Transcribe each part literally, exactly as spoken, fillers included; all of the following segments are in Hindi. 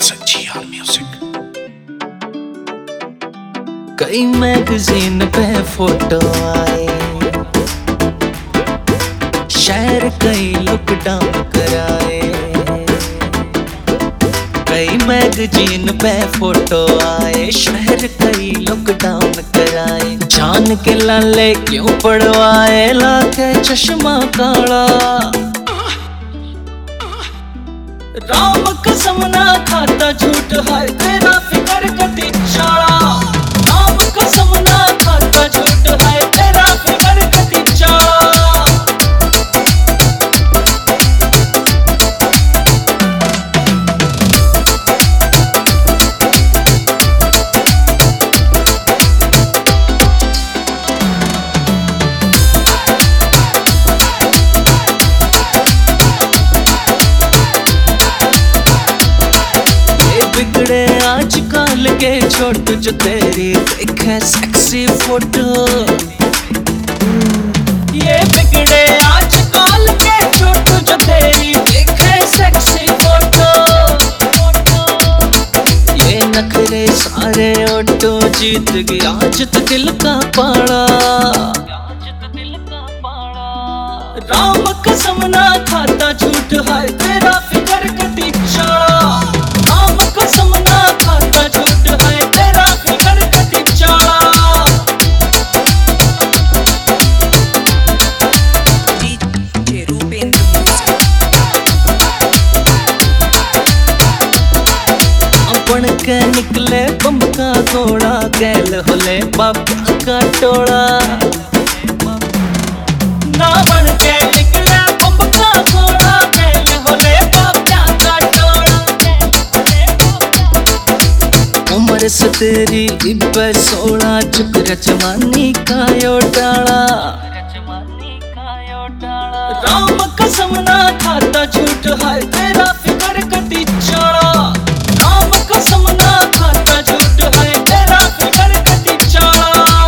It's a G R music. कई मैगजीन पे फोटो आए, शहर कई लॉकडाउन कराए। कई मैगजीन पे फोटो आए, शहर कई लॉकडाउन कराए। जान के लाले क्यों पड़वाए, लाके चश्मा काला। राम कसम ना खाता झूठ है, तेरा फिकर कटी चाला। राम कसम ना खाता झूठ है, तेरा फिकर कटी चाला। बिगड़े आजकल के छोट जो तेरी देखे सेक्सी फोटो। ये बिगड़े आजकल के छोट जो तेरी देखे सेक्सी फोटो। ये नखरे सारे ऑटो जीत गया आज तो दिल का पाड़ा। राम कसम ना खाता झूठ है, तेरा फिकर कटी चाला। राम कसम ना खाता झूठ है, तेरा फिकर कटी चाला। अपन के निकले बम का घोड़ा, गैल होले बाबा का टोला। ना बन के निकले बम का घोड़ा, गैल होले बाबा का टोला। उम्र से तेरी इब्बे सोलह, चुक रजवानी का यो डाला। राम कसम ना खाता झूठ है, तेरा फिकर कटी चाला। राम कसम ना खाता झूठ है, तेरा फिकर कटी चाला।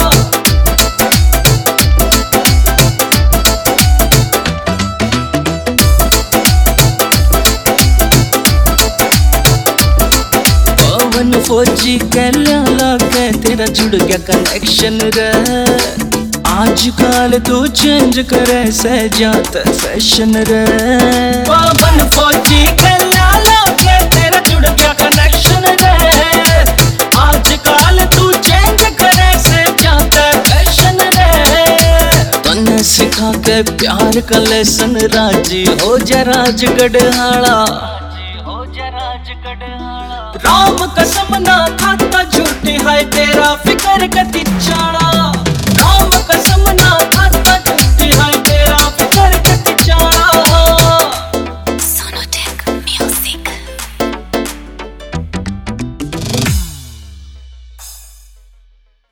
पवन फौजी के लाला के तेरा जुड़ गया कनेक्शन रे। आजकल तू चेंज करे से जाता फैशन रे। पवन फौजी के लाला के तेरा जुड़ गया कनेक्शन रे। आजकल तू चेंज करे से जाता फैशन रे। तन्ने सिखा के प्यार का लेसन, राजी हो जा राजगढ़ राम कसम ना खाता झूठी है, तेरा फिकर कटी चाला।